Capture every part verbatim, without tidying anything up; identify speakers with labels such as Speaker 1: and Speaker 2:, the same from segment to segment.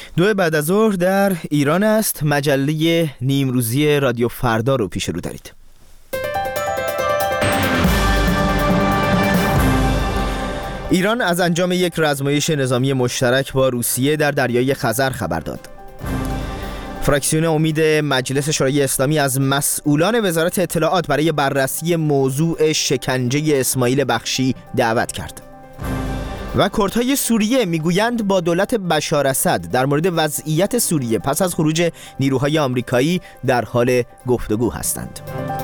Speaker 1: دو بعد از ظهر در ایران است. مجله نیمروزی رادیو فردا رو پیش رو دارید. ایران از انجام یک رزمایش نظامی مشترک با روسیه در دریای خزر خبر داد. فراکسیون امید مجلس شورای اسلامی از مسئولان وزارت اطلاعات برای بررسی موضوع شکنجه اسماعیل بخشی دعوت کرد. و کردهای سوریه میگویند با دولت بشار اسد در مورد وضعیت سوریه پس از خروج نیروهای آمریکایی در حال گفتگو هستند.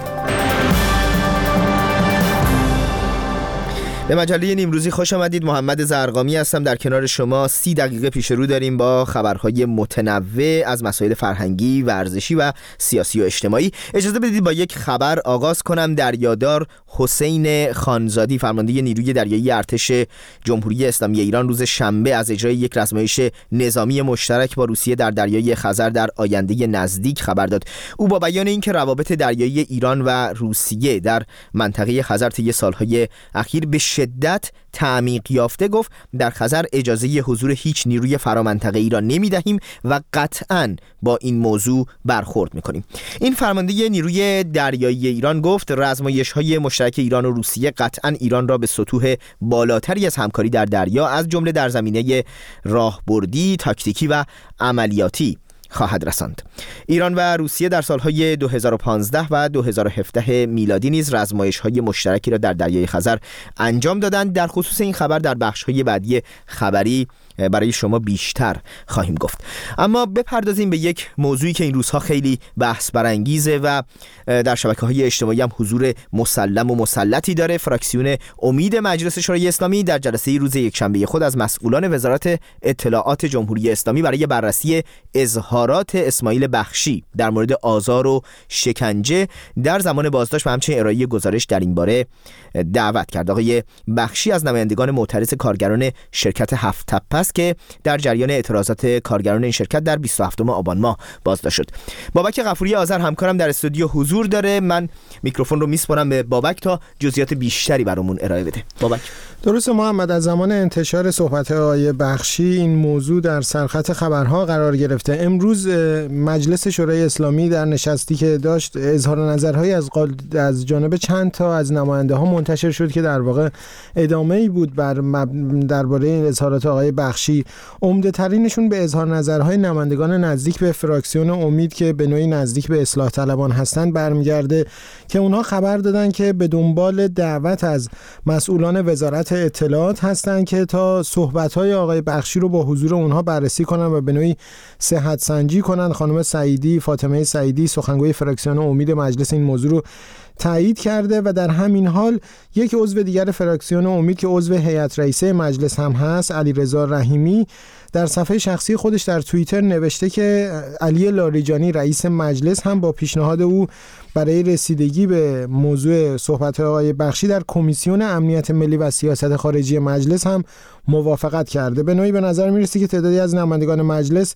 Speaker 1: به مجله نیمروزی خوش آمدید. محمد زرقامی هستم. در کنار شما سی دقیقه پیش رو داریم با خبرهای متنوع از مسائل فرهنگی، ورزشی و سیاسی و اجتماعی. اجازه بدید با یک خبر آغاز کنم. دریادار حسین خانزادی فرمانده نیروی دریایی ارتش جمهوری اسلامی ایران روز شنبه از اجرای یک رزمایش نظامی مشترک با روسیه در دریای خزر در آینده نزدیک خبر داد. او با بیان اینکه روابط دریایی ایران و روسیه در منطقه خزر طی سالهای اخیر به شدت تعمیق یافته گفت در خزر اجازه حضور هیچ نیروی فرامنطقه ای را نمی‌دهیم و قطعاً با این موضوع برخورد می‌کنیم. این فرمانده نیروی دریایی ایران گفت رزمایش‌های مشترک ایران و روسیه قطعاً ایران را به سطوح بالاتری از همکاری در دریا از جمله در زمینه راهبردی، تاکتیکی و عملیاتی خواهد رساند. ایران و روسیه در سالهای دو هزار و پانزده و دو هزار و هفده میلادی نیز رزمایش‌های مشترکی را در دریای خزر انجام دادند. در خصوص این خبر در بخش‌های بعدی خبری برای شما بیشتر خواهیم گفت. اما بپردازیم به یک موضوعی که این روزها خیلی بحث برانگیزه و در شبکه‌های اجتماعی هم حضور مسلم و مسلطی داره. فراکسیون امید مجلس شورای اسلامی در جلسه روز یکشنبه خود از مسئولان وزارت اطلاعات جمهوری اسلامی برای بررسی اظهارات اسماعیل بخشی در مورد آزار و شکنجه در زمان بازداشت و همچنین ارائه گزارش در این باره دعوت کرد. آقای بخشی از نمایندگان معترض کارگران شرکت هفت تپه است که در جریان اعتراضات کارگران این شرکت در بیست و هفتم آبان ماه بازداشت شد. بابک غفوری آذر همکارم در استودیو حضور داره. من میکروفون رو میسپارم به بابک تا جزئیات بیشتری برامون ارائه بده. بابک.
Speaker 2: درسته محمد، از زمان انتشار صحبت آقای بخشی این موضوع در سرخط خبرها قرار گرفته. امروز مجلس شورای اسلامی در نشستی که داشت اظهار نظرهای از از جانب چند تا از نماینده ها منتشر شد که در واقع ادامه‌ای بود بر درباره این اظهارات آقای بخشی. عمده ترینشون به اظهار نظرهای نمایندگان نزدیک به فراکسیون امید که به نوعی نزدیک به اصلاح طلبان هستند برمیگرده که اونها خبر دادن که به دنبال دعوت از مسئولان وزارت اطلاعات هستند که تا صحبت‌های آقای بخشی رو با حضور اونها بررسی کنن و به نوعی صحت سنجی کنن. خانم سعیدی، فاطمه سعیدی، سخنگوی فراکسیون امید مجلس این موضوع رو تایید کرده و در همین حال یک عضو دیگر فراکسیون امید که عضو هیئت رئیسه مجلس هم هست، علیرضا رحیمی، در صفحه شخصی خودش در توییتر نوشته که علی لاریجانی رئیس مجلس هم با پیشنهاد او برای رسیدگی به موضوع صحبت آقای بخشی در کمیسیون امنیت ملی و سیاست خارجی مجلس هم موافقت کرده. به نوعی به نظر میرسه که تعدادی از نمایندگان مجلس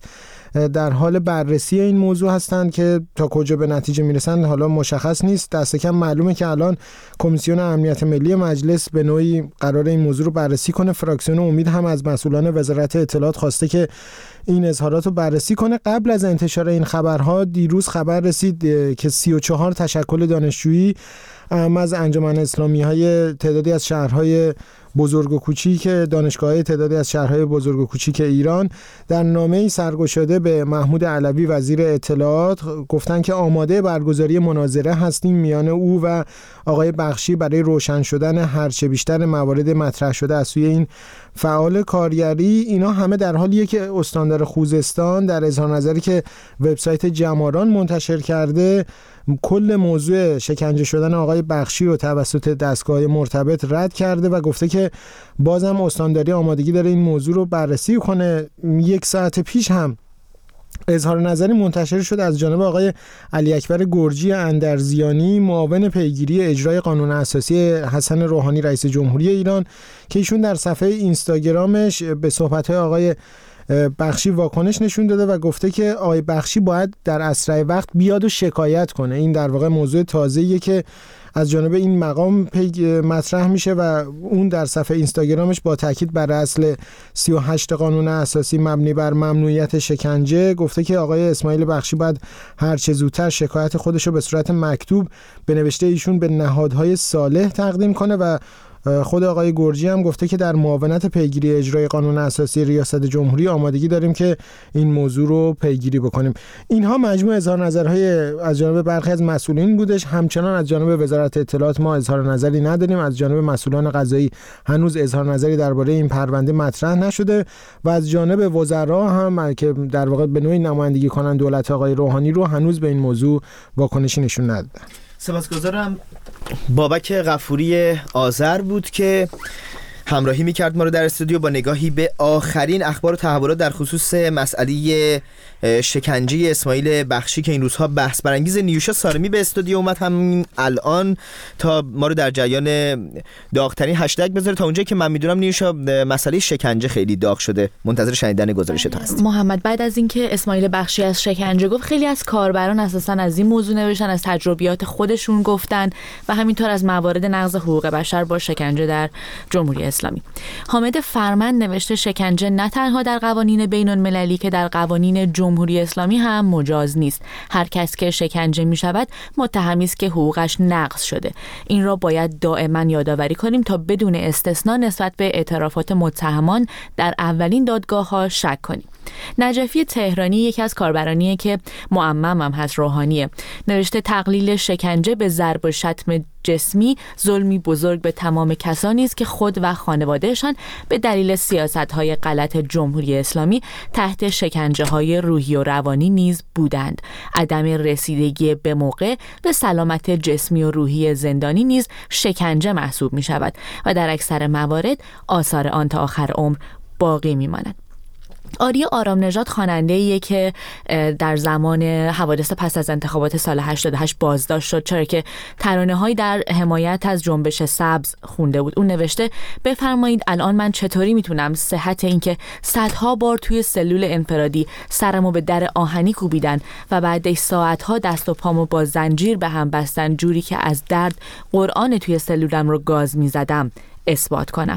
Speaker 2: در حال بررسی این موضوع هستند که تا کجا به نتیجه میرسند حالا مشخص نیست. دست کم معلومه که الان کمیسیون امنیت ملی مجلس به نوعی قرار این موضوع رو بررسی کنه. فراکسیون امید هم از مسئولان وزارت اطلاعات خواسته که این اظهارات رو بررسی کنه. قبل از انتشار این خبرها دیروز خبر رسید که سی و چهار تشکل دانشجویی از انجمن اسلامی های تعدادی از شهرهای بزرگ و کوچیک دانشگاه‌های تعدادی از شهرهای بزرگ و کوچیک ایران در نامه‌ای سرگشاده به محمود علوی وزیر اطلاعات گفتن که آماده برگزاری مناظره هستیم میان او و آقای بخشی برای روشن شدن هرچه بیشتر موارد مطرح شده از سوی این فعال کارگری. اینا همه در حالیه که استاندار خوزستان در اظهار نظری که وبسایت جماران منتشر کرده کل موضوع شکنجه شدن آقای بخشی رو توسط دستگاه مرتبط رد کرده و گفته که بازم استانداری آمادگی داره این موضوع رو بررسی کنه. یک ساعت پیش هم اظهار نظری منتشر شد از جانب آقای علی اکبر گرجی اندرزیانی معاون پیگیری اجرای قانون اساسی حسن روحانی رئیس جمهوری ایران که ایشون در صفحه اینستاگرامش به صحبت‌های آقای بخشی واکنش نشون داده و گفته که آقای بخشی باید در اسرع وقت بیاد و شکایت کنه. این در واقع موضوع تازه‌ایه که از جانب این مقام مطرح میشه و اون در صفحه اینستاگرامش با تاکید بر اصل سی و هشت قانون اساسی مبنی بر ممنوعیت شکنجه گفته که آقای اسماعیل بخشی باید هر چه زودتر شکایت خودش رو به صورت مکتوب به نوشته ایشون به نهادهای صالح تقدیم کنه و خود آقای گرجی هم گفته که در معاونت پیگیری اجرای قانون اساسی ریاست جمهوری آمادگی داریم که این موضوع رو پیگیری بکنیم. اینها مجموع اظهار نظرهای از جانب برخی از مسئولین بودش. همچنان از جانب وزارت اطلاعات ما اظهار نظری نداریم، از جانب مسئولان قضایی هنوز اظهار نظری درباره این پرونده مطرح نشده و از جانب وزرا هم که در واقع به نوعی نمایندگی کنن دولت آقای روحانی رو هنوز به این موضوع واکنشی نشون ندادن.
Speaker 1: سپاسگزارم. بابک غفوری آذر بود که همراهی میکرد ما رو در استودیو با نگاهی به آخرین اخبار و تحولات در خصوص مسئله شکنجه اسماعیل بخشی که این روزها بحث برانگیز. نیوشا سارمی به استودیو اومد همین الان تا ما رو در جریان داغترین هشتگ بذاره. تا اونجایی که من میدونم نیوشا مسئله شکنجه خیلی داغ شده، منتظر شنیدن گزارش تو هست.
Speaker 3: محمد بعد از اینکه اسماعیل بخشی از شکنجه گفت، خیلی از کاربران اساسا از این موضوع نوشتن، از تجربیات خودشون گفتن و همینطور از موارد نقض حقوق بشر با شکنجه در جمهوری اسلامی. حامد فرمند نوشته شکنجه نه تنها در قوانین بین المللی که در قوانین جمهوری اسلامی هم مجاز نیست. هر کس که شکنجه می شود متهمی است که حقوقش نقض شده. این را باید دائما یادآوری کنیم تا بدون استثنا نسبت به اعترافات متهمان در اولین دادگاه ها شک کنیم. نجفی تهرانی یکی از کاربرانیه که معمم هم هست روحانیه، نوشته تقلیل شکنجه به ضرب و شتم جسمی ظلمی بزرگ به تمام کسانی است که خود و خانوادهشان به دلیل سیاست‌های غلط جمهوری اسلامی تحت شکنجه‌های روحی و روانی نیز بودند. عدم رسیدگی به موقع به سلامت جسمی و روحی زندانی نیز شکنجه محسوب می‌شود و در اکثر موارد آثار آن تا آخر عمر باقی می‌ماند. آریا آرام نژاد خواننده‌ایه که در زمان حوادث پس از انتخابات سال هشتاد و هشت بازداشت شد، چرا که ترانه‌هایی در حمایت از جنبش سبز خونده بود. اون نوشته بفرمایید الان من چطوری میتونم صحت این که صدها بار توی سلول انفرادی سرمو به در آهنی کوبیدن و بعد ساعتها دست و پامو با زنجیر به هم بستن جوری که از درد قرآن توی سلولم رو گاز میزدم اثبات کنم.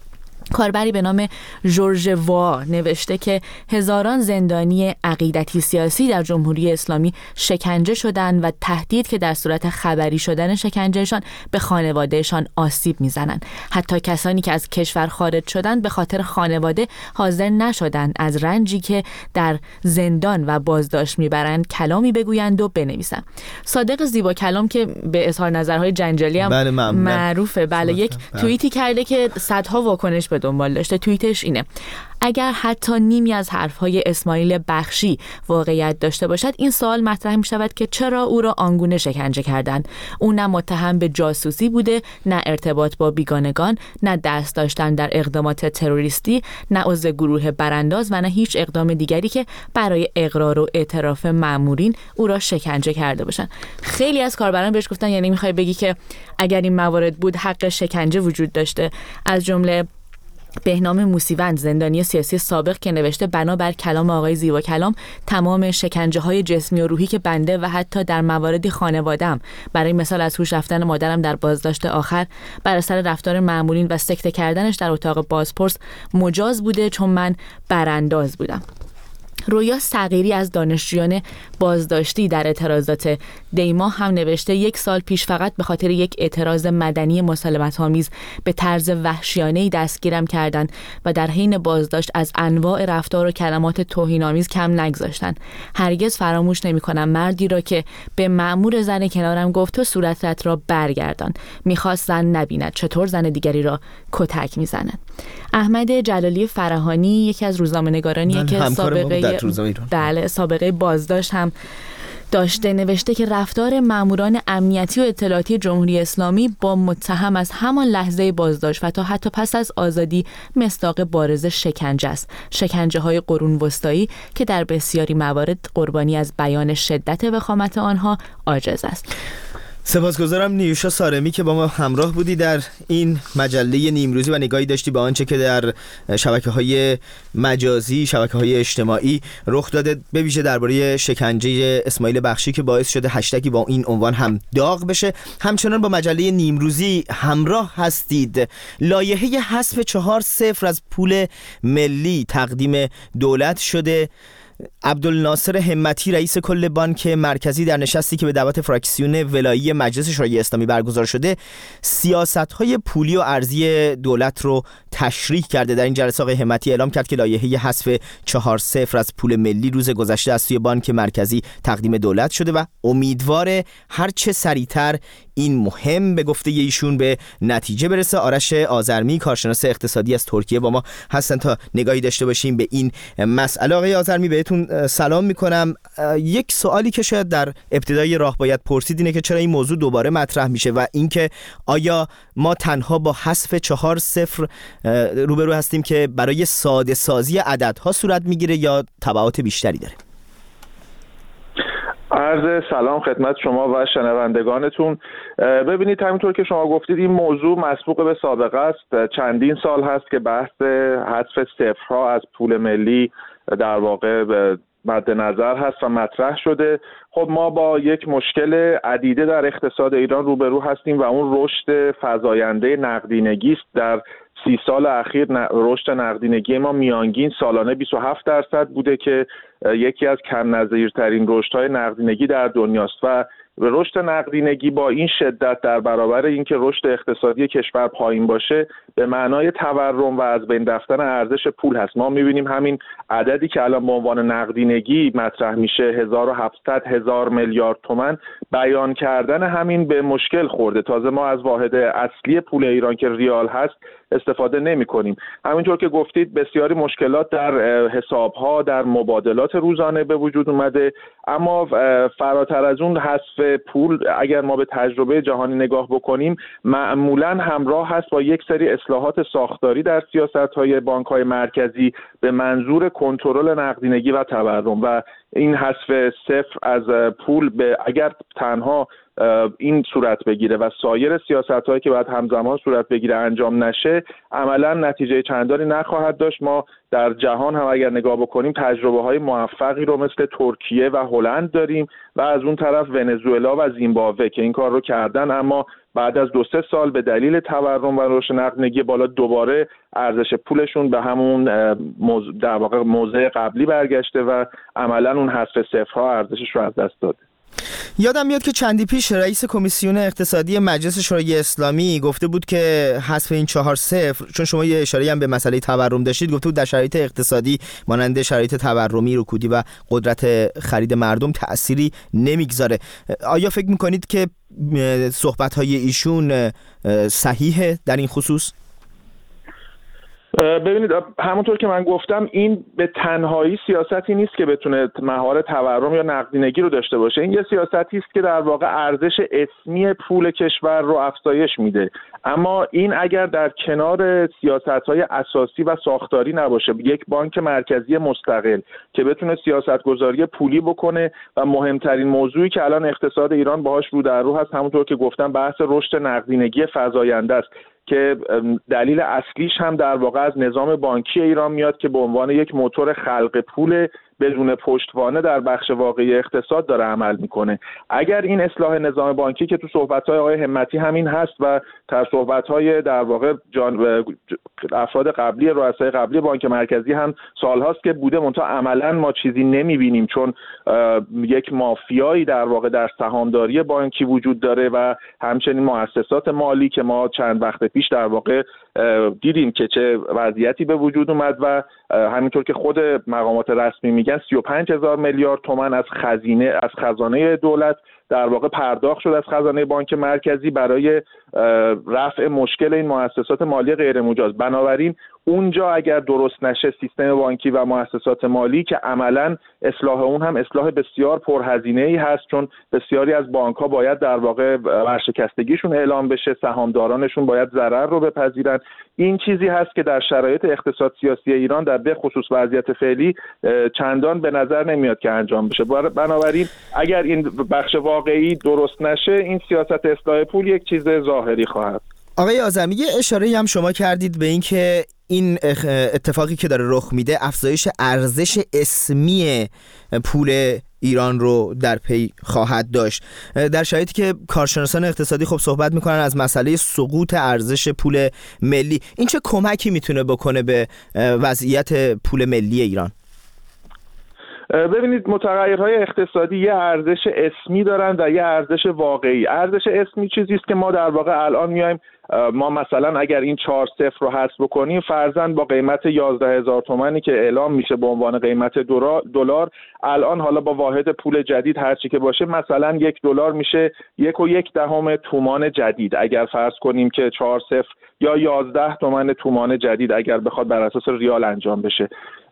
Speaker 3: کاربری به نام جورج وا نوشته که هزاران زندانی عقیدتی سیاسی در جمهوری اسلامی شکنجه شدند و تهدید که در صورت خبری شدن شکنجهشان به خانوادهشان آسیب میزنند. حتی کسانی که از کشور خارج شدند به خاطر خانواده حاضر نشدند از رنجی که در زندان و بازداشت میبرند کلامی بگویند و بنویسند. صادق زیبا کلام که به اظهار نظرهای جنجالی هم بله معروفه، بله یک توییتی کرده که صدها واکنش به دنبال داشته. توییتش اینه: اگر حتی نیمی از حرفهای اسماعیل بخشی واقعیت داشته باشد، این سوال مطرح می شود که چرا او را آنگونه شکنجه کردند. او نه متهم به جاسوسی بوده، نه ارتباط با بیگانگان، نه دست داشتن در اقدامات تروریستی، نه عضو گروه برانداز و نه هیچ اقدام دیگری که برای اقرار و اعتراف مأمورین او را شکنجه کرده باشند. خیلی از کاربران بهش گفتن یعنی میخوای بگی که اگر این موارد بود حق شکنجه وجود داشته. از جمله بهنام موسیوند زندانی سیاسی سابق که نوشته بنابر کلام آقای زیبا کلام تمام شکنجه های جسمی و روحی که بنده و حتی در مواردی خانواده‌ام، برای مثال از هوش رفتن مادرم در بازداشت آخر بر اثر رفتار مأمورین و سکته کردنش در اتاق بازپرس مجاز بوده چون من برانداز بودم. رویا صغیری از دانشجویان بازداشتی در اعتراضات دیما هم نوشته یک سال پیش فقط به خاطر یک اعتراض مدنی مسالمت‌آمیز به طرز وحشیانه‌ای دستگیرم کردند و در حین بازداشت از انواع رفتار و کلمات توهین‌آمیز کم نگذاشتند. هرگز فراموش نمی‌کنم مردی را که به مأمور زن کنارم گفت تو صورتت را برگردان. می‌خواست زن نبیند چطور زن دیگری را کتک می‌زند. احمد جلالی فرهانی یکی از روزنامه‌نگارانیه که سابقه بله سابقه بازداشت هم داشته، نوشته که رفتار ماموران امنیتی و اطلاعاتی جمهوری اسلامی با متهم از همان لحظه بازداشت و تا حتی پس از آزادی مصداق بارز شکنجه است. شکنجه های قرون وسطایی که در بسیاری موارد قربانی از بیان شدت وخامت آنها عاجز است.
Speaker 1: سپاسگزارم نیوشا سارمی که با ما همراه بودی در این مجله نیمروزی و نگاهی داشتی به آنچه که در شبکه‌های مجازی، شبکه‌های اجتماعی رخ داده، به ویژه درباره شکنجه اسماعیل بخشی که باعث شده هشتگی با این عنوان هم داغ بشه. همچنان با مجله نیمروزی همراه هستید. لایحه حذف چهار صفر از پول ملی تقدیم دولت شده. عبدالناصر همتی رئیس کل بانک مرکزی در نشستی که به دعوت فراکسیون ولایی مجلس شورای اسلامی برگزار شده سیاست‌های پولی و ارزی دولت رو تشریح کرده. در این جلسه آقای همتی اعلام کرد که لایحه حذف چهار صفر از پول ملی روز گذشته از سوی بانک مرکزی تقدیم دولت شده و امیدواره هر چه سریعتر این مهم به گفته ایشون به نتیجه برسه. آرش آذرمی کارشناس اقتصادی از ترکیه با ما هستن تا نگاهی داشته باشیم به این مسئله. آقای آذرمی بهتون سلام میکنم. یک سوالی که شاید در ابتدای راه باید پرسید اینه که چرا این موضوع دوباره مطرح میشه و اینکه آیا ما تنها با حذف چهار صفر روبرو هستیم که برای ساده سازی عددها صورت میگیره یا تبعات بیشتری داره؟
Speaker 4: عرض سلام خدمت شما و شنوندگانتون. ببینید همینطور که شما گفتید این موضوع مسبوق به سابقه است. چندین سال هست که بحث حذف صفرها از پول ملی در واقع مد نظر هست و مطرح شده. خب ما با یک مشکل عدیده در اقتصاد ایران روبرو هستیم و اون رشد فزاینده نقدینگی است. در سی سال اخیر رشد نقدینگی ما میانگین سالانه بیست و هفت درصد بوده که یکی از کم نظیرترین رشدهای نقدینگی در دنیاست و رشد نقدینگی با این شدت در برابر اینکه رشد اقتصادی کشور پایین باشه به معنای تورم و از بین رفتن ارزش پول هست. ما می‌بینیم همین عددی که الان به عنوان نقدینگی مطرح میشه هزار و هفتصد هزار میلیارد تومان بیان کردن همین به مشکل خورده. تازه ما از واحد اصلی پول ایران که ریال هست استفاده نمی‌کنیم. همینطور که گفتید بسیاری مشکلات در حساب‌ها در مبادلات روزانه به وجود اومده، اما فراتر از اون حذف پول اگر ما به تجربه جهانی نگاه بکنیم معمولاً همراه هست با یک سری اصلاحات ساختاری در سیاست‌های بانک‌های مرکزی به منظور کنترل نقدینگی و تورم و این حذف صفر از پول به اگر تنها این صورت بگیره و سایر سیاست‌هایی که باید همزمان صورت بگیره انجام نشه عملاً نتیجه چندانی نخواهد داشت. ما در جهان هم اگر نگاه بکنیم تجربه‌های موفقی رو مثل ترکیه و هلند داریم و از اون طرف ونزوئلا و زیمبابوه که این کار رو کردن، اما بعد از دو سه سال به دلیل تورم و رشد نقدینگی بالا دوباره ارزش پولشون به همون در واقع موضع قبلی برگشته و عملاً اون حذف صفرها ارزشش رو از دست داده.
Speaker 1: یادم میاد که چندی پیش رئیس کمیسیون اقتصادی مجلس شورای اسلامی گفته بود که حذف این چهار صفر، چون شما یه اشاره هم به مسئله تورم داشتید، گفته بود در شرایط اقتصادی مانند شرایط تورمی، رکودی و قدرت خرید مردم تأثیری نمیگذاره. آیا فکر میکنید که صحبت‌های ایشون صحیحه در این خصوص؟
Speaker 4: ببینید همونطور که من گفتم این به تنهایی سیاستی نیست که بتونه مهار تورم یا نقدینگی رو داشته باشه. این یه سیاستی است که در واقع ارزش اسمی پول کشور رو افزایش میده، اما این اگر در کنار سیاست‌های اساسی و ساختاری نباشه، یک بانک مرکزی مستقل که بتونه سیاست‌گذاری پولی بکنه و مهمترین موضوعی که الان اقتصاد ایران باهاش رو در رو هست همونطور که گفتم بحث رشد نقدینگی فزاینده است که دلیل اصلیش هم در واقع از نظام بانکی ایران میاد که به عنوان یک موتور خلق پول بدون پشتوانه در بخش واقعی اقتصاد داره عمل میکنه. اگر این اصلاح نظام بانکی که تو صحبت‌های آقای همتی همین هست و در صحبت‌های در واقع جان افراد قبلی رؤسای قبلی بانک مرکزی هم سال‌هاست که بوده، منتها عملاً ما چیزی نمی‌بینیم چون یک مافیایی در واقع در سهامداری بانکی وجود داره و همچنین مؤسسات مالی که ما چند وقت پیش در واقع دیدیم که چه وضعیتی به وجود اومد و همینطور که خود مقامات رسمی میگن سی و پنج هزار میلیارد تومان از خزینه از خزانه دولت در واقع پرداخت شد از خزانه بانک مرکزی برای رفع مشکل این مؤسسات مالی غیر مجاز. بنابراین اونجا اگر درست نشه سیستم بانکی و مؤسسات مالی که عملاً اصلاح اون هم اصلاح بسیار پرهزینه‌ای هست، چون بسیاری از بانک‌ها باید در واقع ورشکستگیشون اعلام بشه، سهامدارانشون باید ضرر رو بپذیرن. این چیزی هست که در شرایط اقتصاد سیاسی ایران در به خصوص وضعیت فعلی چندان به نظر نمیاد که انجام بشه. بنابراین اگر این بخش واقعی درست نشه، این سیاست اصلاح پول یک چیز ظاهری خواهد.
Speaker 1: آقای آذرمی، یه اشاره هم شما کردید به این که این اتفاقی که داره رخ میده افزایش ارزش اسمی پول ایران رو در پی خواهد داشت، در شرایطی که کارشناسان اقتصادی خب صحبت میکنن از مسئله سقوط ارزش پول ملی. این چه کمکی میتونه بکنه به وضعیت پول ملی ایران؟
Speaker 4: ببینید، متغیرهای اقتصادی یه ارزش اسمی دارن و یه ارزش واقعی. ارزش اسمی چیزی است که ما در واقع الان میایم ما مثلا اگر این چهار صفر رو حذف بکنیم، فرضاً با قیمت یازده هزار تومانی که اعلام میشه به عنوان قیمت دلار، الان حالا با واحد پول جدید هر چی که باشه، مثلا یک دلار میشه یک و یک دهم تومان جدید. اگر فرض کنیم که چهار صفر یا یازده تومان تومان جدید اگر بخواد بر اساس ریال انجام بشه،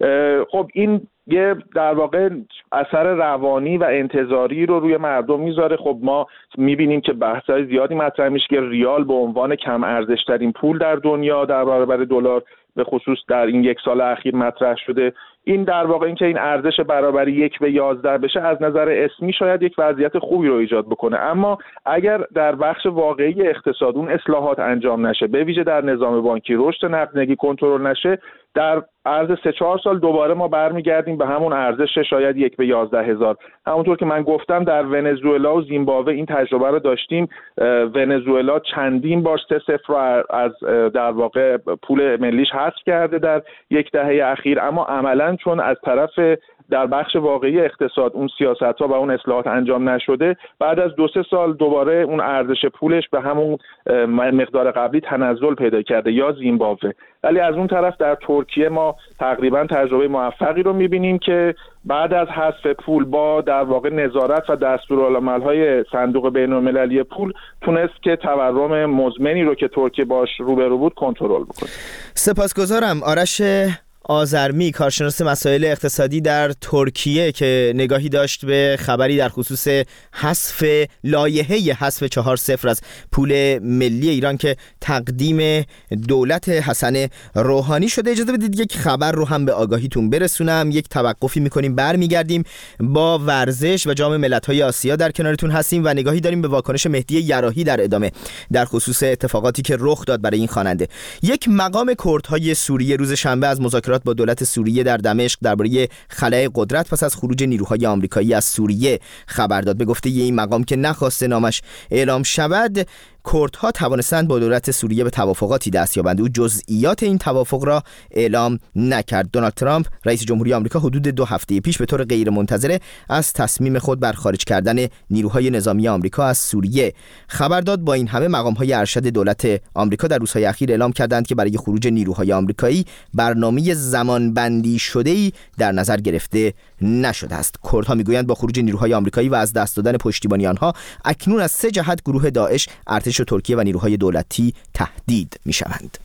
Speaker 4: خب این یه در واقع اثر روانی و انتظاری رو روی مردم میذاره. خب ما میبینیم که بحث‌های زیادی مطرح میشه که ریال به عنوان کم ارزش ترین پول در دنیا در برابر دلار به خصوص در این یک سال اخیر مطرح شده. این در واقع این که این ارزش برابر یک به یازده بشه از نظر اسمی شاید یک وضعیت خوبی رو ایجاد بکنه، اما اگر در بخش واقعی اقتصاد اون اصلاحات انجام نشه، به ویژه در نظام بانکی رشد نقدینگی کنترل نشه، در عرض سه چهار سال دوباره ما برمیگردیم به همون ارزش شاید یک به یازده هزار. همونطور که من گفتم در ونزوئلا و زیمبابوه این تجربه رو داشتیم. ونزوئلا چندین بار سه صفر رو از در واقع پول ملیش حذف کرده در یک دهه اخیر، اما عملاً چون از طرف در بخش واقعی اقتصاد اون سیاست‌ها و اون اصلاحات انجام نشده، بعد از دو سه سال دوباره اون ارزش پولش به همون مقدار قبلی تنزل پیدا کرده، یا زیمبابوه. ولی از اون طرف در ترکیه ما تقریبا تجربه موفقی رو می‌بینیم که بعد از حذف پول با در واقع نظارت و دستورالعمل‌های صندوق بین‌المللی پول تونست که تورم مزمنی رو که ترکیه باش روبرو بود کنترل بکنه.
Speaker 1: سپاسگزارم. آرش آذرمی، کارشناس مسائل اقتصادی در ترکیه، که نگاهی داشت به خبری در خصوص حذف لایحه حذف چهار صفر از پول ملی ایران که تقدیم دولت حسن روحانی شده. اجازه بدید یک خبر رو هم به آگاهیتون برسونم. یک توقفی میکنیم، برمیگردیم با ورزش و جام ملت‌های آسیا در کنارتون هستیم و نگاهی داریم به واکنش مهدی یراحی در ادامه در خصوص اتفاقاتی که رخ داد برای این خواننده. یک مقام کردهای سوریه روز شنبه از مذاکرات با دولت سوریه در دمشق درباره خلأ قدرت پس از خروج نیروهای آمریکایی از سوریه خبر داد. به گفته این مقام که نخواسته نامش اعلام شود، کردها توانستند با دولت سوریه به توافقاتی دست یابند. او جزئیات این توافق را اعلام نکرد. دونالد ترامپ رئیس جمهوری آمریکا حدود دو هفته پیش به طور غیرمنتظره از تصمیم خود بر خارج کردن نیروهای نظامی آمریکا از سوریه خبر داد. با این همه مقام‌های ارشد دولت آمریکا در روزهای اخیر اعلام کردند که برای خروج نیروهای آمریکایی برنامه زمانبندی شده‌ای در نظر گرفته نشده است. کردها میگویند با خروج نیروهای آمریکایی و از دست دادن پشتیبانی آنها اکنون از سه جهت گروه داعش، ارتش ترکیه و نیروهای دولتی تهدید میشوند.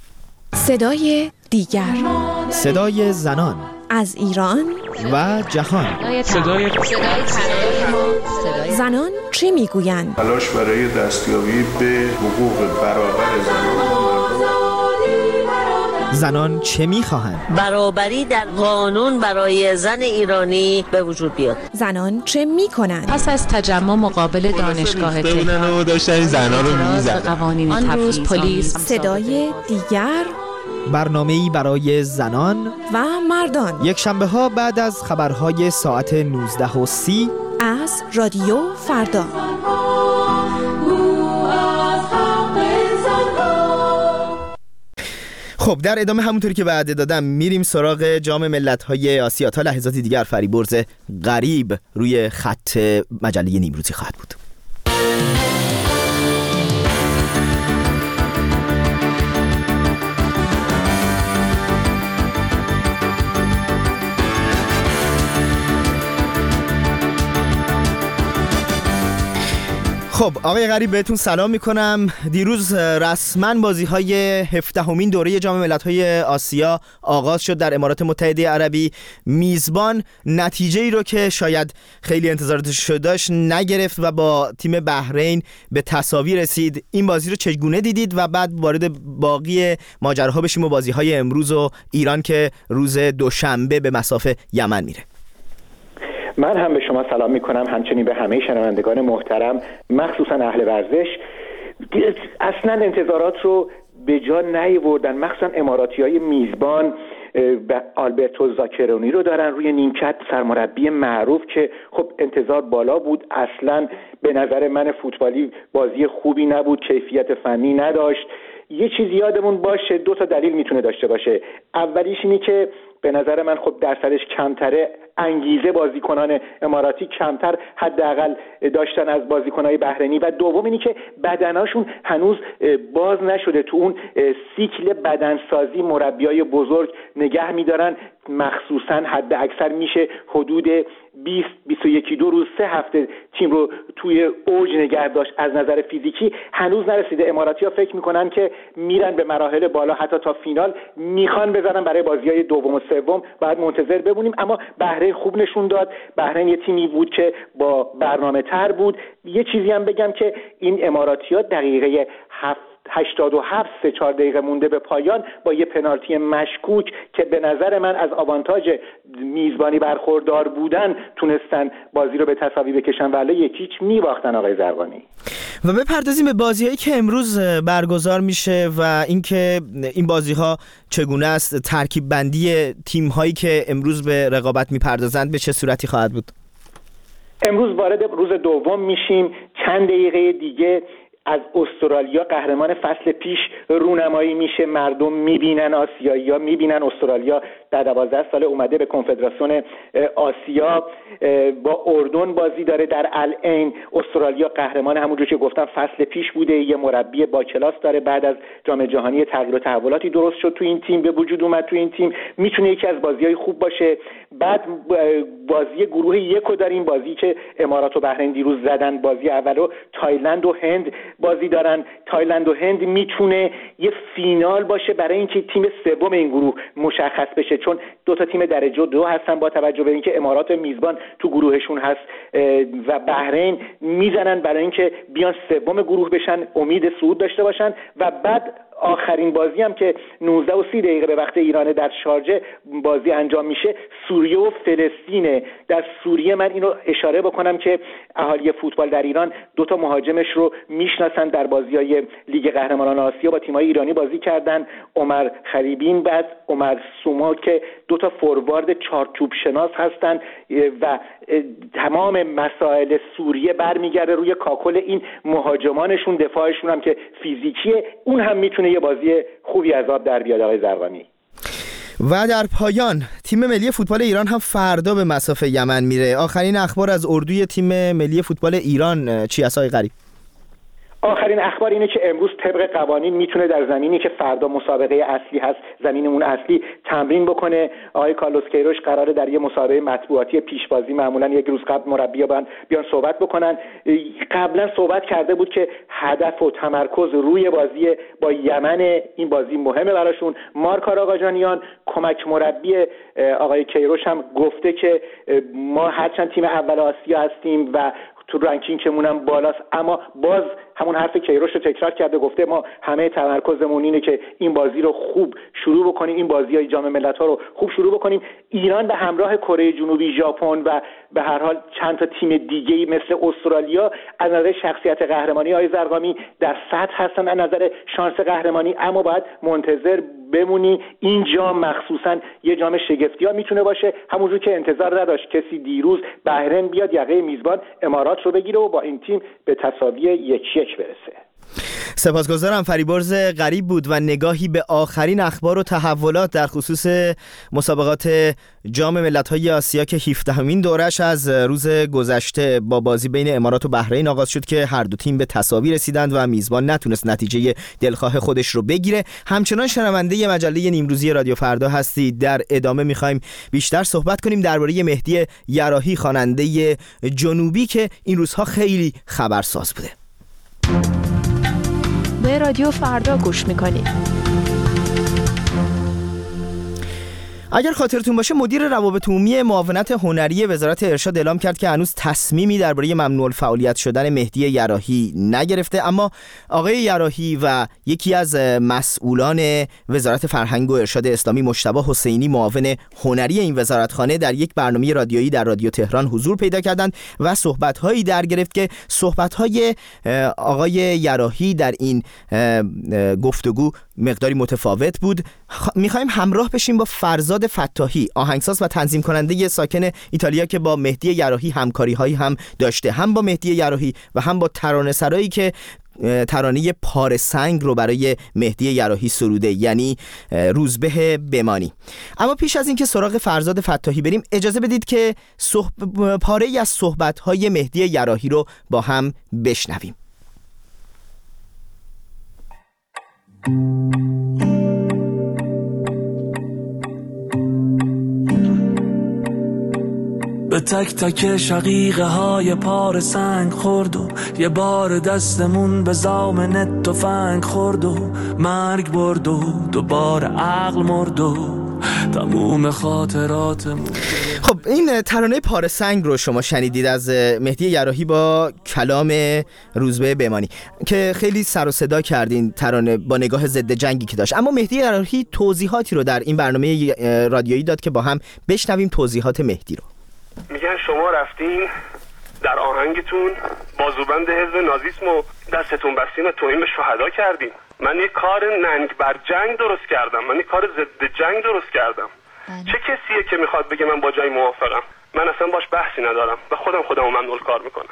Speaker 5: صدای دیگر،
Speaker 1: صدای زنان
Speaker 5: از ایران
Speaker 1: و جهان.
Speaker 6: صدای
Speaker 5: زنان چه میگویند؟
Speaker 7: تلاش برای دستیابی به حقوق برابر زنان.
Speaker 1: زنان چه میخواهند؟
Speaker 8: برابری در قانون برای زن ایرانی به وجود بیاد.
Speaker 5: زنان چه میکنند؟
Speaker 6: پس از تجمع مقابل دانشگاه
Speaker 9: تهران داشتن زنان رو میزدن.
Speaker 6: آن روز پلیس.
Speaker 5: صدای دیگر،
Speaker 1: برنامه‌ای برای زنان
Speaker 5: و مردان،
Speaker 1: یک شنبه ها بعد از خبرهای ساعت نوزده و سی
Speaker 5: از رادیو فردا.
Speaker 1: خب در ادامه همونطوری که وعده دادم میریم سراغ جام ملت‌های آسیا. تا لحظاتی دیگر فریبرز غریب روی خط مجله نیمروزی خواهد بود. خب آقای غریب، بهتون سلام میکنم. دیروز رسما بازی‌های هفدهمین دوره جام ملت‌های آسیا آغاز شد در امارات متحده عربی. میزبان نتیجه‌ای رو که شاید خیلی انتظاراتش داشت نگرفت و با تیم بحرین به تساوی رسید. این بازی رو چگونه دیدید و بعد وارد باقی ماجراها بشیم و بازی‌های امروز و ایران که روز دوشنبه به مصاف یمن میره.
Speaker 10: من هم به شما سلام میکنم، همچنین به همه شنوندگان محترم، مخصوصا اهل ورزش. اصلا انتظارات رو به جا نیاوردن، مخصوصا اماراتی‌های میزبان و آلبرتو زاکرونی رو دارن روی نیمکت، سرمربی معروف که خب انتظار بالا بود. اصلا به نظر من فوتبالی بازی خوبی نبود، کیفیت فنی نداشت. یه چیز یادمون باشه، دو تا دلیل میتونه داشته باشه. اولیش اینی که به نظر من خب درصدش کمتره، انگیزه بازیکنان اماراتی کمتر حداقل داشتن از بازیکنای بحرینی، و دوم اینی که بدناشون هنوز باز نشده، تو اون سیکل بدنسازی مربیای بزرگ نگه میدارن. مخصوصا حد اکثر میشه حدود بیست بیست و یک دو روز، سه هفته تیم رو توی اوج نگه داشت. از نظر فیزیکی هنوز نرسیده. اماراتی‌ها فکر میکنن که میرن به مراحل بالا، حتی تا فینال میخوان بزنن برای بازی‌های دوم و سوم. باید منتظر بمونیم. اما بحرین خوب نشون داد. بحرین یه تیمی بود که با برنامه تر بود. یه چیزی هم بگم که این اماراتی‌ها دقیقه هفت هشتاد و هفت سه چهار دقیقه مونده به پایان با یه پنالتی مشکوک که به نظر من از آوانتاژ میزبانی برخوردار بودن تونستن بازی رو به تساوی بکشن، ولی یکیچ میباختن. آقای زرقانی،
Speaker 1: و بپردازیم به بازی‌هایی که امروز برگزار میشه و اینکه این بازی‌ها چگونه است، ترکیب بندی تیم‌هایی که امروز به رقابت میپردازند به چه صورتی خواهد بود؟
Speaker 10: امروز وارد روز دوم میشیم. چند دقیقه دیگه از استرالیا، قهرمان فصل پیش، رونمایی میشه. مردم میبینن، آسیایی‌ها میبینن استرالیا در دوازده سال اومده به کنفدراسیون آسیا. با اردن بازی داره در العین. استرالیا قهرمان همونجور که گفتم فصل پیش بوده. یه مربی با کلاس داره، بعد از جام جهانی تغییر و تحولاتی درست شد تو این تیم، به وجود اومد تو این تیم، میتونه یکی از بازی‌های خوب باشه. بعد بازی گروه یکو داریم، بازی که امارات و بحرین دیروز زدن. بازی اولو تایلند و هند بازی دارن. تایلند و هند میتونه یه فینال باشه برای اینکه تیم سوم این گروه مشخص بشه، چون دو تا تیم درجه دو هستن با توجه به اینکه امارات میزبان تو گروهشون هست و بحرین میزنن برای اینکه بیان سوم گروه بشن، امید صعود داشته باشن. و بعد آخرین بازی هم که نوزده و سی دقیقه به وقت ایران در شارجه بازی انجام میشه، سوریه و فلسطینه. در سوریه من اینو اشاره بکنم که اهالی فوتبال در ایران دو تا مهاجمش رو میشناسن، در بازی‌های لیگ قهرمانان آسیا با تیم‌های ایرانی بازی کردن. عمر خریبین، بعد عمر سوما که دو تا فوروارد چارچوب شناس هستن و تمام مسائل سوریه برمیگرده روی کاکل این مهاجمانشون. دفاعشون هم که فیزیکیه، اون هم میتونه یه بازی خوبی از آب در بیاد. آقای زرقانی،
Speaker 1: و در پایان تیم ملی فوتبال ایران هم فردا به مصاف یمن میره. آخرین اخبار از اردوی تیم ملی فوتبال ایران چی است آقای غریب؟
Speaker 10: آخرین اخبار اینه که امروز طبق قوانین میتونه در زمینی که فردا مسابقه اصلی هست، زمین اون اصلی، تمرین بکنه. آقای کارلوس کیروش قراره در یه مسابقه مطبوعاتی پیشبازی معمولا یک روز قبل مربیان بیان صحبت بکنن. قبلا صحبت کرده بود که هدف و تمرکز روی بازی با یمن، این بازی مهمه براشون. مارک آقاجانیان کمک مربی آقای کیروش هم گفته که ما هرچند تیم اول آسیا هستیم و تو رنکینگمون هم بالاست، اما باز همون حرف کیروش رو تکرار کرده، گفته ما همه تمرکزمون اینه که این بازی رو خوب شروع بکنیم، این بازی‌های جام ملت‌ها رو خوب شروع بکنیم. ایران به همراه کره جنوبی، ژاپن و به هر حال چند تا تیم دیگه‌ای مثل استرالیا از نظر شخصیت قهرمانی های زرقامی در سطح هستن، از نظر شانس قهرمانی. اما باید منتظر بمونی. این جام مخصوصا یه جام شگفتی‌ها میتونه باشه، همونجور که انتظار نداشت کسی دیروز بحرین بیاد یقه میزبان امارات رو بگیره و با این تیم به تساوی یک یک برسه.
Speaker 1: سپاسگزارم. فریبرز غریب بود و نگاهی به آخرین اخبار و تحولات در خصوص مسابقات جام ملت‌های آسیا که هفدهمین دورش از روز گذشته با بازی بین امارات و بحرین آغاز شد که هر دو تیم به تساوی رسیدند و میزبان نتونست نتیجه دلخواه خودش رو بگیره. همچنان شنونده مجله نیمروزی رادیو فردا هستید. در ادامه می‌خوایم بیشتر صحبت کنیم درباره مهدی یراحی، خواننده جنوبی که این روزها خیلی خبرساز بوده.
Speaker 5: به رادیو فردا گوش میکنید.
Speaker 1: اگر خاطرتون باشه مدیر روابط عمومی معاونت هنری وزارت ارشاد اعلام کرد که هنوز تصمیمی درباره ممنوع الفعالیت شدن مهدی یراحی نگرفته، اما آقای یراحی و یکی از مسئولان وزارت فرهنگ و ارشاد اسلامی مجتبی حسینی معاون هنری این وزارتخانه در یک برنامه رادیویی در رادیو تهران حضور پیدا کردند و صحبت‌هایی در گرفت که صحبت‌های آقای یراحی در این گفتگو مقداری متفاوت بود. می‌خوایم همراه بشیم با فرزاد فتاحی، آهنگساز و تنظیم کننده ساکن ایتالیا که با مهدی یراحی همکاری‌هایی هم داشته، هم با مهدی یراحی و هم با ترانه‌سرایی که ترانه پاره سنگ رو برای مهدی یراحی سروده، یعنی روزبه بمانی. اما پیش از اینکه سراغ فرزاد فتاحی بریم، اجازه بدید که صحب... پاره‌ای از صحبت‌های مهدی یراحی رو با هم بشنویم.
Speaker 11: به تک تک شقیقه های پار سنگ خورد و یه بار دستمون به زامن تفنگ خورد و مرگ برد و دوباره عقل مرد و تموم خاطراتمون.
Speaker 1: خب این ترانه پار سنگ رو شما شنیدید از مهدی یراحی با کلام روزبه بمانی که خیلی سر و صدا کردین ترانه با نگاه ضد جنگی که داشت، اما مهدی یراحی توضیحاتی رو در این برنامه رادیویی داد که با هم بشنویم توضیحات مهدی رو.
Speaker 12: میگن شما رفتین در آهنگتون بازوبند حزب نازیسم و دستتون بستین و توهین به شهدا کردین. من یه کار ننگ بر جنگ درست کردم، من یه کار ضد جنگ درست کردم. چه کسیه که میخواد بگه من با جنگ موافقم؟ من اصلا باش بحثی ندارم و خودم خودمو ممنوع کار میکنم.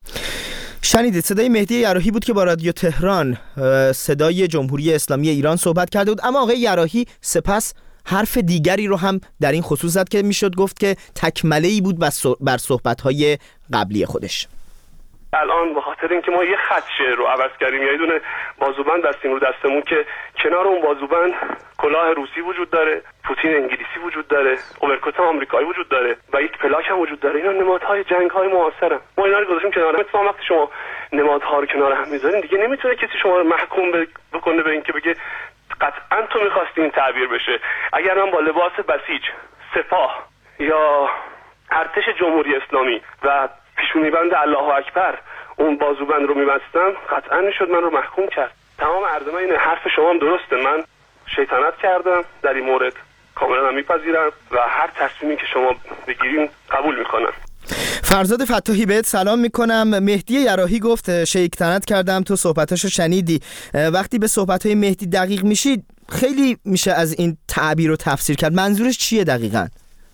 Speaker 1: شنیدید صدای مهدی یراحی بود که با رادیو تهران صدای جمهوری اسلامی ایران صحبت کرده بود، اما آقای یراحی سپس حرف دیگری رو هم در این خصوص زد که میشد گفت که تکمله‌ای بود بر صحبت‌های قبلی خودش.
Speaker 12: الان به خاطر اینکه ما یه خط شعر رو عوض کردیم، یه دونه بازوبند بستیم رو دستمون که کنار اون بازوبند کلاه روسی وجود داره، پوتین انگلیسی وجود داره، اوورکوت آمریکایی وجود داره و یک پلاک هم وجود داره. اینا نمادهای جنگ‌های معاصرن. ما اینا رو گذاشتیم کنار. مثلا وقتی شما نمادها رو کنار هم میذارین دیگه نمیتونه کسی شما رو محکوم بکنه به اینکه بگه قطعاً تو می‌خواستی این تعبیر بشه. اگر من با لباس بسیج سپاه یا ارتش جمهوری اسلامی و پیشونی بند الله اکبر اون بازوبند رو می‌بستم، قطعاً میشد من رو محکوم کرد. تمام عرض من اینه، حرف شما هم درسته، من شیطنت کردم در این مورد، کاملا میپذیرم و هر تصمیمی که شما بگیرین قبول میکنم.
Speaker 1: فرزاد فتاحی بهت سلام میکنم. مهدی یراحی گفت شیطنت کردم، تو صحبتاشو شنیدی. وقتی به صحبتهای مهدی دقیق میشی خیلی میشه از این تعبیر رو تفسیر کرد، منظورش چیه دقیقاً؟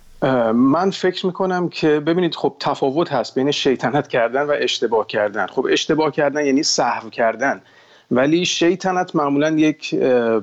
Speaker 7: من فکر میکنم که ببینید خب تفاوت هست بین شیطنت کردن و اشتباه کردن. خب اشتباه کردن یعنی سهو کردن، ولی شیطنت معمولا یک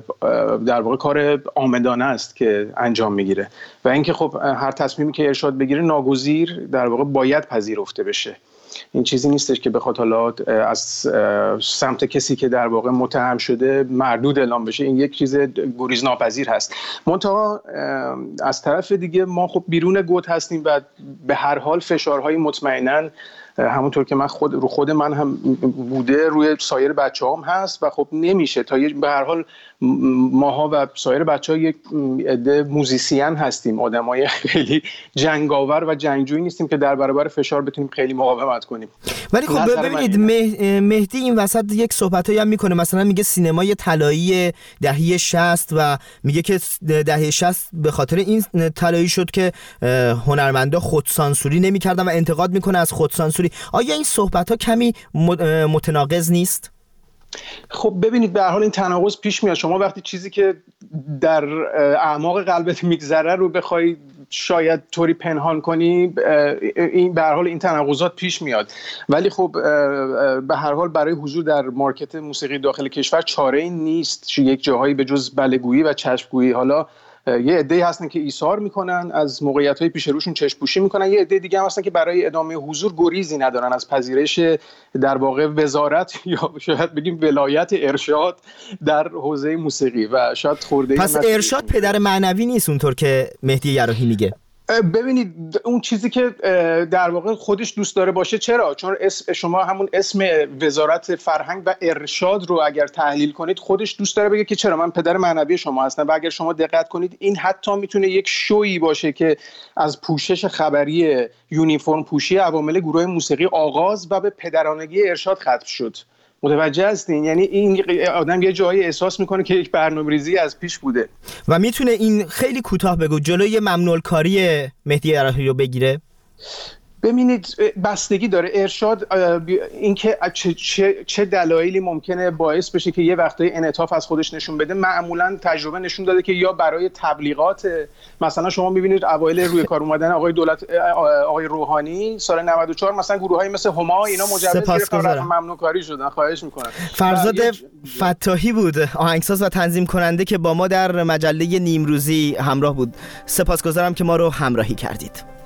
Speaker 7: در واقع کار عامدانه است که انجام میگیره و اینکه خب هر تصمیمی که ارشاد بگیره ناگزیر در واقع باید پذیرفته بشه. این چیزی نیستش که بخواد حالا از سمت کسی که در واقع متهم شده مردود اعلام بشه. این یک چیز گریز ناپذیر هست. منتها از طرف دیگه ما خب بیرون گود هستیم و به هر حال فشارهای مطمئناً همونطور که من خود رو خود من هم بوده روی سایر بچه‌هام هست و خب نمیشه تا به هر حال ماها و سایر بچه‌ها یک عده موزیسین هستیم، آدمای خیلی جنگاور و جنگجویی نیستیم که در برابر فشار بتونیم خیلی مقاومت کنیم.
Speaker 1: ولی خب ببینید مهدی این وسط یک صحبتایی هم میکنه، مثلا میگه سینمای طلایی دهه شصت و میگه که دهه شصت به خاطر این طلایی شد که هنرمندا خودسانسوری نمی‌کردن و انتقاد میکنه از خودسانسوری. آیا این صحبت‌ها کمی متناقض نیست؟
Speaker 7: خب ببینید به هر حال این تناقض پیش میاد. شما وقتی چیزی که در اعماق قلبت میگذره رو بخوای شاید طوری پنهان کنی، این به هر حال این تناقضات پیش میاد. ولی خب به هر حال برای حضور در مارکت موسیقی داخل کشور چاره‌ای نیست یک جاهایی به جز بله‌گویی و چشمگویی. حالا یه عده‌ای هستن که ایثار میکنن، از موقعیت‌های پیش روشون چشم‌پوشی میکنن، یه عده دیگه هم هستن که برای ادامه حضور گریزی ندارن از پذیرش در واقع وزارت یا شاید بگیم ولایت ارشاد در حوزه موسیقی و شاید خورده.
Speaker 1: پس ارشاد پدر معنوی نیست اونطور که مهدی یراحی میگه؟
Speaker 7: ببینید اون چیزی که در واقع خودش دوست داره باشه، چرا؟ چون اسم شما همون اسم وزارت فرهنگ و ارشاد رو اگر تحلیل کنید، خودش دوست داره بگه که چرا من پدر معنوی شما هستم. و اگر شما دقت کنید این حتی میتونه یک شویی باشه که از پوشش خبری یونیفرم پوشی عوامل گروه موسیقی آغاز و به پدرانگی ارشاد ختم شد. متوجه هستین؟ یعنی این آدم یه جایی احساس میکنه که یک برنامه‌ریزی از پیش بوده
Speaker 1: و میتونه این خیلی کوتاه بگو جلوی ممنوع کاری مهدی عراقی رو بگیره.
Speaker 7: ببینید بستگی داره ارشاد، اینکه چه, چه, چه دلایلی ممکنه باعث بشه که یه وقتایی انعطاف از خودش نشون بده. معمولا تجربه نشون داده که یا برای تبلیغات، مثلا شما میبینید اوایل روی کار اومدن آقای دولت آقای روحانی سال نود و چهار مثلا گروه‌های مثل هما اینا مجوز گرفتن رفتن ممنوع کاری شدن. خواهش میکنم.
Speaker 1: فرزاد فتاحی بود آهنگساز و تنظیم کننده که با ما در مجله نیمروزی همراه بود. سپاسگزارم که ما رو همراهی کردید.